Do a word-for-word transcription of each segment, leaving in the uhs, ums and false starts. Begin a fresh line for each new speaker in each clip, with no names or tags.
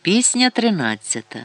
Пісня тринадцята.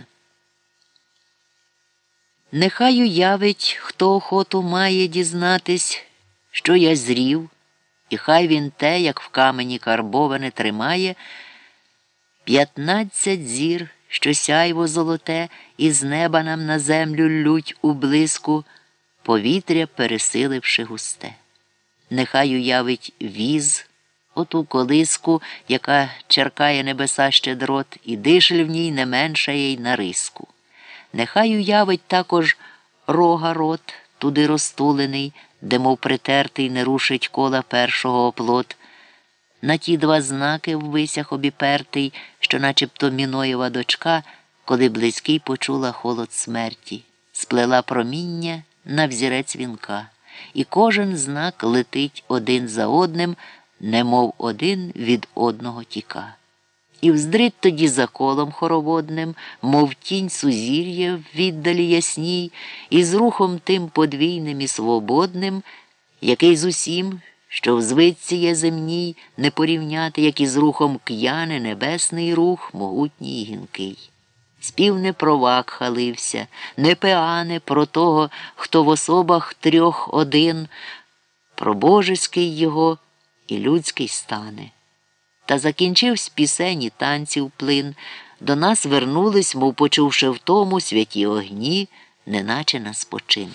Нехай уявить, хто охоту має дізнатись, що я зрів, і хай він те, як в камені карбоване, тримає, п'ятнадцять зір, що сяйво золоте, із неба нам на землю лють у блиску, повітря пересиливши густе. Нехай уявить віз, оту колиску, яка черкає небеса щедрот, і дишель в ній не меншає й на риску. Нехай уявить також рога рот, туди розтулений, де, мов притертий, не рушить кола першого оплот, на ті два знаки в висях обіпертий, що начебто Міноєва дочка, коли близький почула холод смерті, сплела проміння на взірець вінка, і кожен знак летить один за одним, немов один від одного тіка. І вздрить тоді за колом хороводним, мов тінь сузір'я в віддалі ясній, і з рухом тим подвійним і свободним, який з усім, що в звичці є земній, не порівняти, як із рухом к'яни небесний рух, могутній і гінкий. Спів не про Вакха лився, не пеане про того, хто в особах трьох один, про божеський його і людський стане. Та закінчивсь пісень і танців плин, до нас вернулись, мов почувши втому святі огні, неначе на спочин.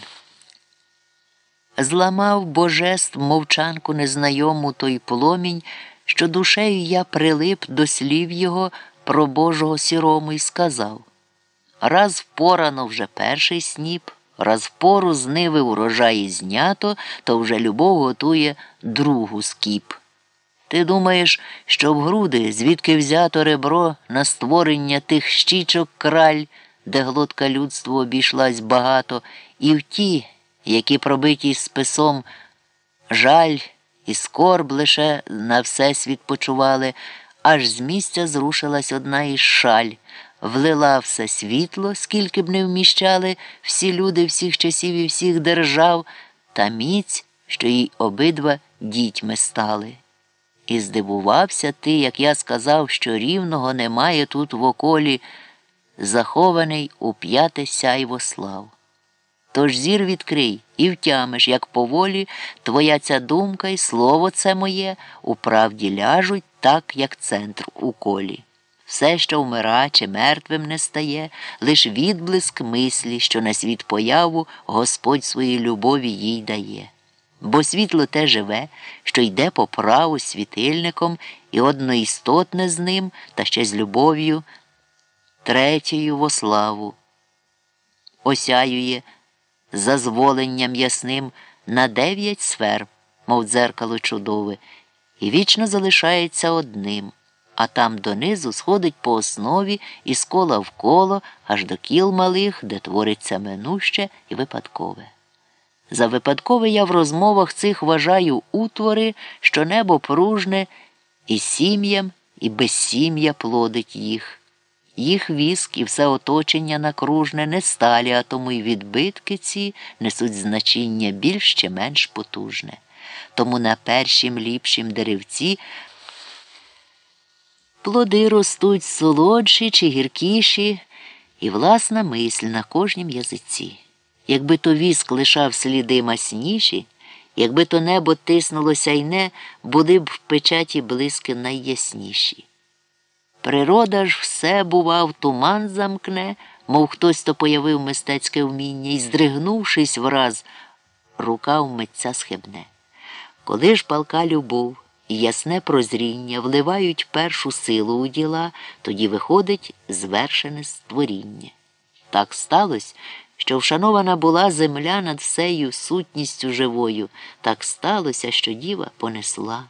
Зламав божеств мовчанку незнайому той пломінь, що душею я прилип до слів його про Божого сірому й сказав: раз впорано вже перший сніп, раз впору з ниви урожаї знято, то вже любов готує другу скіп. Ти думаєш, що в груди, звідки взято ребро на створення тих щічок краль, де глотка людству обійшлась багато, і в ті, які пробиті списом, жаль і скорб лише на всесвіт почували, аж з місця зрушилась одна із шаль, влила все світло, скільки б не вміщали всі люди всіх часів і всіх держав, та міць, що їй обидва дітьми стали. І здивувався ти, як я сказав, що рівного немає тут в околі, захований у п'яте сяйво слав. Тож зір відкрий і втямиш, як поволі твоя ця думка і слово це моє у правді ляжуть так, як центр у колі. Все, що вмира чи мертвим не стає, лиш відблиск мислі, що на світ появу Господь своїй любові їй дає. Бо світло те живе, що йде по праву світильником, і одноістотне з ним, та ще з любов'ю, третьою во славу. Осяює зазволенням ясним на дев'ять сфер, мов дзеркало чудове, і вічно залишається одним, а там донизу сходить по основі із кола в коло, аж до кіл малих, де твориться минуще і випадкове. За випадкове я в розмовах цих вважаю утвори, що небо пружне і сім'ям, і безсім'я плодить їх. Їх віск і все оточення накружне не сталі, а тому й відбитки ці несуть значення більш чи менш потужне. Тому на першім ліпшім деревці плоди ростуть солодші чи гіркіші, і власна мисль на кожнім язиці. Якби то віск лишав сліди масніші, якби то небо тиснулося й не, були б в печаті блиски найясніші. Природа ж все, бував, туман замкне, мов хтось то появив мистецьке вміння, і, здригнувшись враз, рука в митця схибне. Коли ж палка любов і ясне прозріння вливають першу силу у діла, тоді виходить звершене створіння. Так сталося, що вшанована була земля над всею сутністю живою, так сталося, що діва понесла.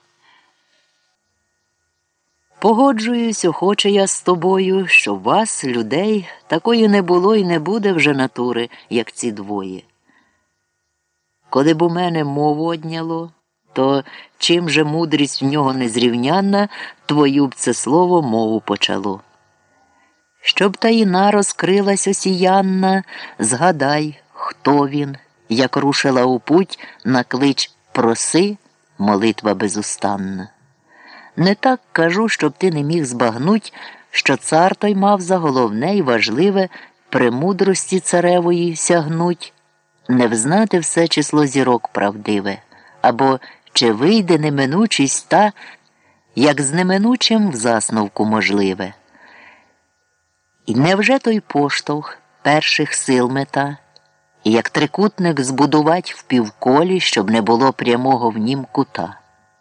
Погоджуюсь, охоче я з тобою, що вас, людей, такої не було і не буде вже натури, як ці двоє. Коли б у мене мову одняло, то чим же мудрість в нього незрівнянна, твою б це слово мову почало. Щоб таїна розкрилась осіянна, згадай, хто він, як рушила у путь на клич «Проси» молитва безустанна. Не так кажу, щоб ти не міг збагнуть, що цар той мав за головне й важливе премудрості царевої сягнуть, не взнати все число зірок правдиве, або чи вийде неминучість та, як з неминучим в засновку можливе. І невже той поштовх перших сил мета, і як трикутник збудувать в півколі, щоб не було прямого в нім кута?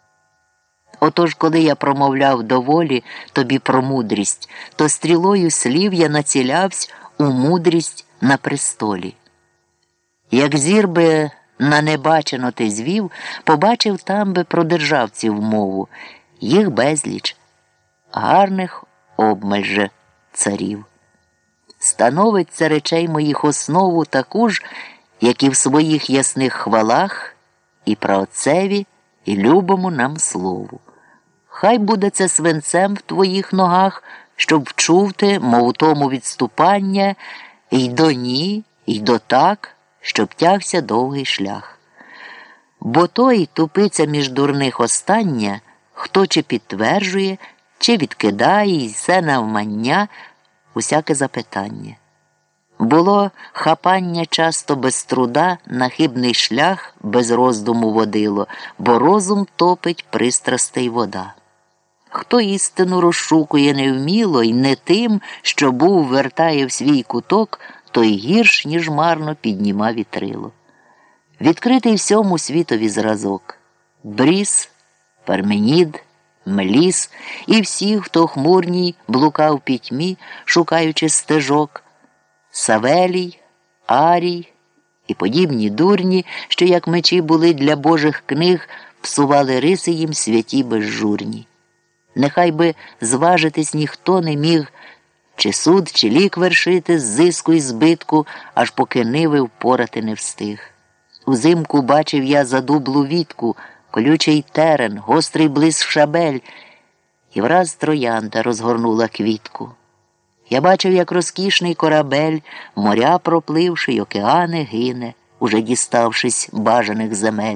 Отож, коли я промовляв доволі тобі про мудрість, то стрілою слів я націлявсь у мудрість на престолі. Як зір би на небачено ти звів, побачив там би про державців мову, їх безліч, гарних обмаль же царів. Становить це речей моїх основу таку ж, як і в своїх ясних хвалах, і праотцеві, і любому нам слову. Хай буде це свинцем в твоїх ногах, щоб вчув ти, мов тому відступання, й до ні, й до так, щоб тягся довгий шлях. Бо той тупиця між дурних остання, хто чи підтверджує, чи відкидає, й все навмання, усяке запитання. Було хапання часто без труда, на хибний шлях без роздуму водило, бо розум топить пристрастей вода. Хто істину розшукує невміло й не тим, що був, вертає в свій куток, той гірш, ніж марно підніма вітрило. Відкритий всьому світові зразок. Бріс, Парменід, Меліс і всі, хто хмурній блукав пітьмі, шукаючи стежок, Савелій, Арій і подібні дурні, що як мечі були для божих книг, псували риси їм святі безжурні. Нехай би зважитись ніхто не міг, чи суд, чи лік вершити з зиску і збитку, аж поки ниви впорати не встиг. Узимку бачив я задублу вітку, колючий терен, гострий блиск шабель, і враз троянда розгорнула квітку. Я бачив, як розкішний корабель, моря пропливши й океани гине, уже діставшись бажаних земель.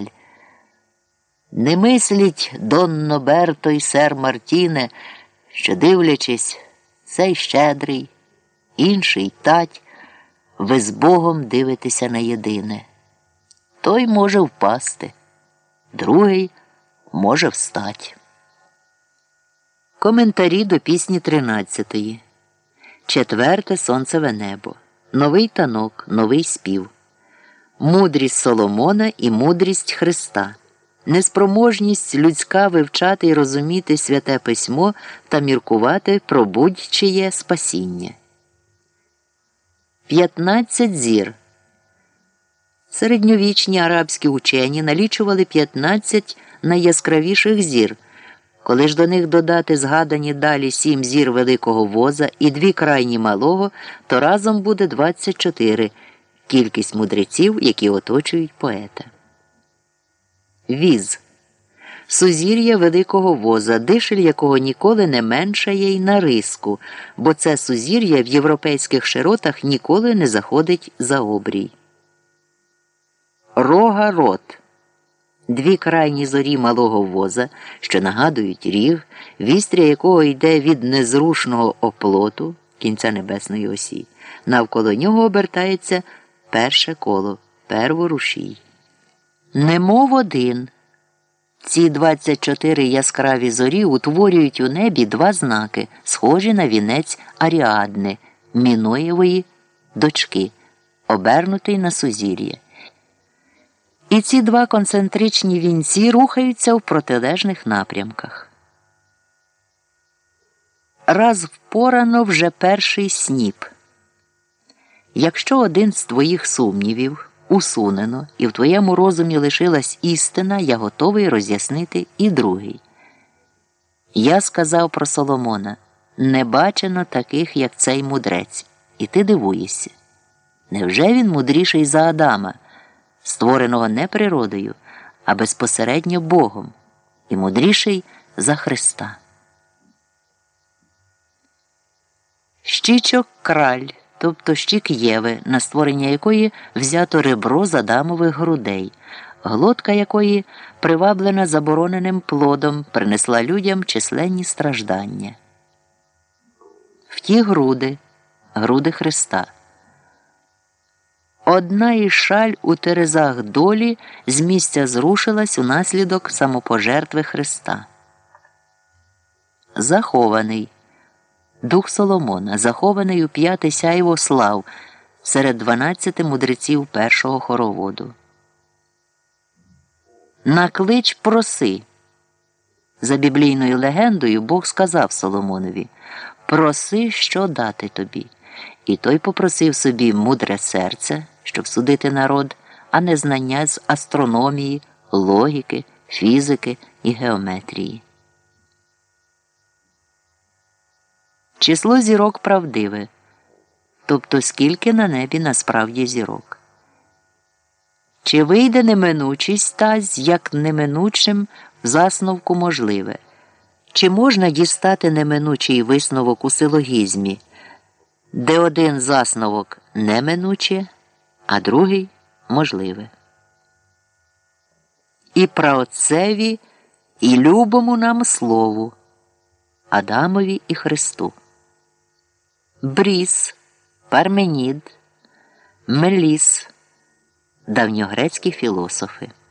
Не мисліть, Донно Берто й сер Мартіне, що, дивлячись, цей щедрий, інший тать, ви з Богом дивитеся на єдине. Той може впасти, другий може встать. Коментарі до пісні тринадцятої. Четверте сонцеве небо. Новий танок, новий спів. Мудрість Соломона і мудрість Христа. Неспроможність людська вивчати і розуміти святе письмо та міркувати про будь-чиє спасіння. П'ятнадцять зір. Середньовічні арабські учені налічували п'ятнадцять найяскравіших зір. Коли ж до них додати згадані далі сім зір великого воза і дві крайні малого, то разом буде двадцять чотири – кількість мудреців, які оточують поета. Віз – сузір'я великого воза, дишель якого ніколи не меншає й на риску, бо це сузір'я в європейських широтах ніколи не заходить за обрій. Рога-рот – дві крайні зорі малого воза, що нагадують ріг, вістря якого йде від незрушного оплоту, кінця небесної осі. Навколо нього обертається перше коло, перворушій. Немов один. Ці двадцять чотири яскраві зорі утворюють у небі два знаки, схожі на вінець Аріадни, Міноєвої дочки, обернутий на сузір'я. І ці два концентричні вінці рухаються в протилежних напрямках. Раз впорано вже перший сніп. Якщо один з твоїх сумнівів усунено, і в твоєму розумі лишилась істина, я готовий роз'яснити і другий. Я сказав про Соломона: не бачено таких, як цей мудрець, і ти дивуєшся. Невже він мудріший за Адама, створеного не природою, а безпосередньо Богом, і мудріший за Христа? Щічок краль, тобто щік Єви, на створення якої взято ребро з Адамових грудей, глотка якої, приваблена забороненим плодом, принесла людям численні страждання. в ті груди, груди Христа. Одна із шаль у терезах долі з місця зрушилась унаслідок самопожертви Христа. Захований. Дух Соломона, захований у п'яте сяйво слав серед дванадцяти мудреців першого хороводу. Наклич проси. За біблійною легендою Бог сказав Соломонові: проси, що дати тобі. І той попросив собі мудре серце, щоб судити народ, а не знання з астрономії, логіки, фізики і геометрії. Число зірок правдиве, тобто скільки на небі насправді зірок. Чи вийде неминучість тась, як неминучим в засновку можливе? Чи можна дістати неминучий висновок у силогізмі, де один засновок неминуче, а другий можливе? І праотцеві, і любому нам слову, Адамові і Христу. Бріс, Парменід, Меліс – давньогрецькі філософи.